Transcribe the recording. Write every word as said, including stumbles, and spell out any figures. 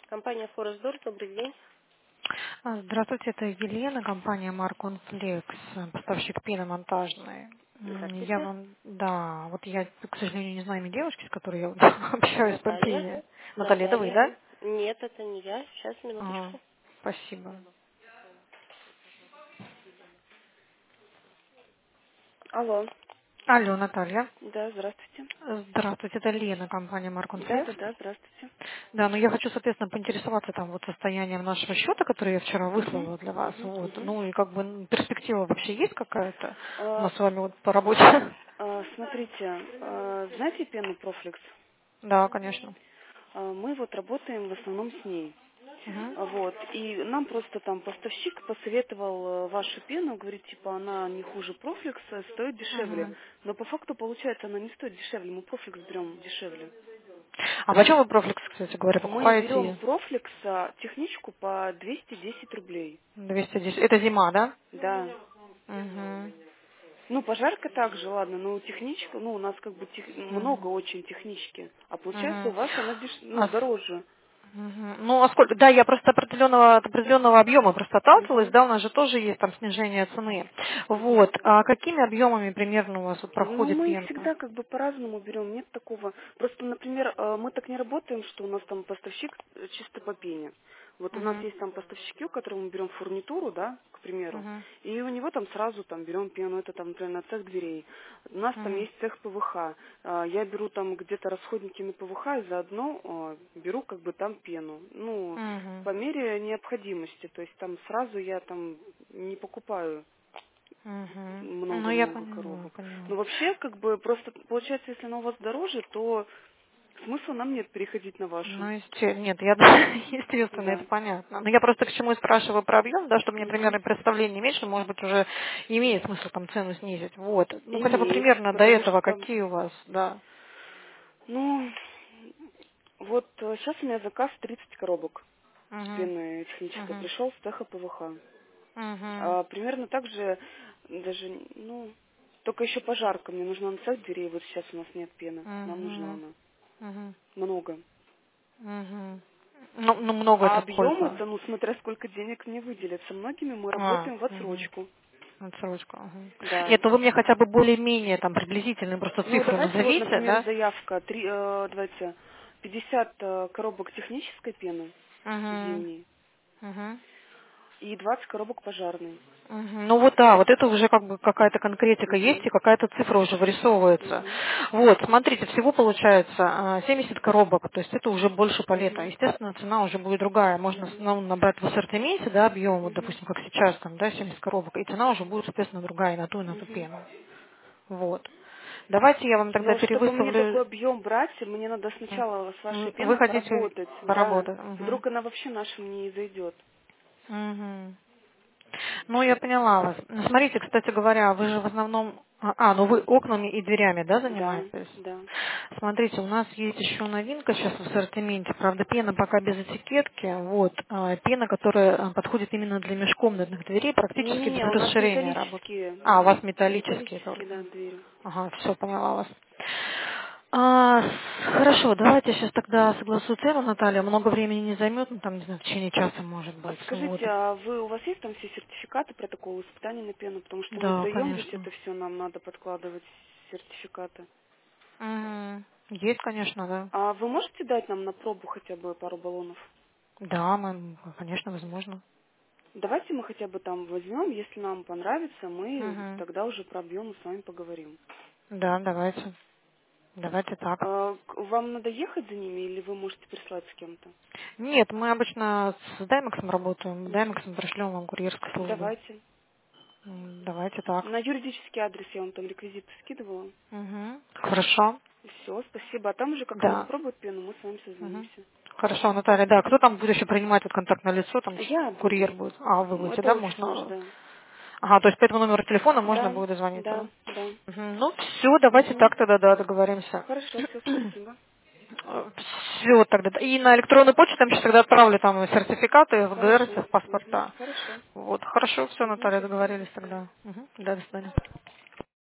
Компания Форестдор, добрый день. А, Здравствуйте, это Елена, компания Маркон Флекс, поставщик пены монтажной. М, Я Здравствуйте. вам, да, вот я, к сожалению, не знаю имя девушки, с которой я вот общаюсь по Наталья. пене. Наталья, это вы, Наталья. да? Нет, это не я. Сейчас, Ага, минуточку. спасибо. Алло. Алло, Наталья. Да, здравствуйте. Здравствуйте, это Лена, компания Маркон Да, Флекс. да, да, здравствуйте. Да, но я хочу, соответственно, поинтересоваться там вот состоянием нашего счета, который я вчера Угу, выслала для вас. угу, Вот. угу. Ну и как бы м, перспектива вообще есть какая-то у А, нас с вами вот по работе? а, смотрите, а, знаете пену Профлекс? Да, конечно. А, мы вот работаем в основном с ней. Мгм. А, Вот. И нам просто там поставщик посоветовал э, вашу пену, говорит, типа, она не хуже Профлекса, стоит дешевле. Мгм. Но по факту, получается, она не стоит дешевле, мы Профлекс берем дешевле. А почем вы профлекс, кстати говоря, Мы берем покупаете? Профлекса техничку по двести десять рублей. двести десять. Это зима, да? Да. Угу. Ну, пожарка также, ладно, но техничка, ну, у нас как бы тех- Угу. много очень технички. А получается, у Угу. вас она деш... ну, А, с- дороже. мгм. Ну, а сколько? Да, я просто определенного, от определенного объема просто отталкивалась, Мгм. да, у нас же тоже есть там снижение цены. Мгм. Вот. А какими объемами примерно у вас вот Ну, проходит мы пенка? всегда как бы по-разному берем, нет такого. Просто, например, э, мы так не работаем, что у нас там поставщик э, чисто по пене. Вот у нас Угу. есть там поставщики, у которых мы берем фурнитуру, да, к примеру, Угу. и у него там сразу там берем пену, это там, например, на цех дверей. У нас там Угу. есть цех ПВХ. А, Я беру там где-то расходники на ПВХ и заодно а, беру как бы там пену. Ну, Угу. по мере необходимости. То есть там сразу я там не покупаю Угу. Ну, я много-много поняла, коробок. поняла. Но вообще, как бы, просто получается, если она у вас дороже, то смысла нам нет переходить на вашу. Ну, есте- нет, я естественно, это Да. понятно. Но я просто к чему и спрашиваю про объем, да, чтобы мне Мгм. примерно представление иметь, что, может быть, уже имеет смысл там цену снизить. Вот. Ну, хотя бы Имеет, примерно до потому этого что, какие у вас, да. ну, вот сейчас у меня заказ тридцать коробок с Угу. пеной технической Угу. пришел с цеха ПВХ. Угу. А, примерно так же, даже, ну, только еще пожарка. Мне нужна на цех дверей, вот сейчас у нас нет пены. Нам нужна Угу. она. Угу. Много. Угу. Ну, ну, много А это объем сколько? это, ну, смотря сколько денег мне выделят. Со многими мы А, работаем в угу. отсрочку. Отсрочка. Угу. Да. Нет, ну вы мне хотя бы более-менее там приблизительную просто Ну, цифру давайте вот, назовите, например, да? заявка, три, э, давайте, пятьдесят э, коробок технической пены Угу. зимней Угу. и двадцать коробок пожарной. Мгм. Ну вот да, вот это уже как бы какая-то конкретика есть Угу. и какая-то цифра уже вырисовывается. Угу. Вот, смотрите, всего получается а, семьдесят коробок, то есть это уже больше палета. Угу. Естественно, цена уже будет другая. Можно с- Угу. ну, набрать в ассортименте, да, объем, вот, Угу. допустим, как сейчас, там, да, семьдесят коробок, и цена уже будет, соответственно, другая и на ту, и на ту Угу. пену. Вот. Давайте я вам тогда Но чтобы мне такой перевыставлю. объем брать, мне надо М, сначала с вашей м, Вы пеной хотите поработать. Да. поработать? Мгм. Вдруг она вообще нашим не зайдет. Мгм. Ну, я поняла вас. Ну, смотрите, кстати говоря, вы же в основном... А, а, ну вы окнами и дверями, да, Да, занимаетесь? да. Смотрите, у нас есть еще новинка сейчас в ассортименте. Правда, пена пока без этикетки. Вот. а, Пена, которая а, подходит именно для межкомнатных дверей, практически без Не-не-не, у нас расширения работает. металлические. А, у вас Мгм. металлические Металлические, только. да, двери. Ага, все, поняла вас. А, с- хорошо, давайте я сейчас тогда согласую цену, Наталья. Много времени не займет, ну там, не знаю, в течение часа, может А быть. Вот. скажите, а вы, у вас есть там все сертификаты, протоколы испытаний на пену? Потому что мы Да, сдаем ведь конечно. это все, нам надо подкладывать сертификаты. Мгм. Есть, конечно, да. А вы можете дать нам на пробу хотя бы пару баллонов? Да, мы, конечно, возможно. Давайте мы хотя бы там возьмем, если нам понравится, мы Мгм. тогда уже про объемы с вами поговорим. Да, давайте. Давайте так. А, к- вам надо ехать за ними или вы можете прислать с кем-то? Нет, мы обычно с Даймексом работаем. Мгм. Даймексом пришлем вам курьерской службы. Давайте. М, Давайте так. На юридический адрес я вам там реквизиты скидывала. Мгм. Хорошо. Все, спасибо. А там уже, как она Да. попробует пену, мы с вами Мгм. созвонимся. Хорошо, Наталья, да. Кто там будет еще принимать вот контактное лицо? Там Я курьер буду. будет. А, вы Ну, будете, это да? офис наш, Можно. да. Ага, то есть по этому номеру телефона можно Да, будет дозвониться, да, да? да. Мгм. Ну, все, давайте Угу. так тогда, да, договоримся. Хорошо, все, спасибо. Все тогда. И на электронную почту там сейчас тогда отправлю там сертификаты, F Г Р, Хорошо. всех Угу. паспорта. Хорошо. Вот, хорошо, все, Угу, Наталья, до свидания. договорились тогда. Мгм. Да, до свидания.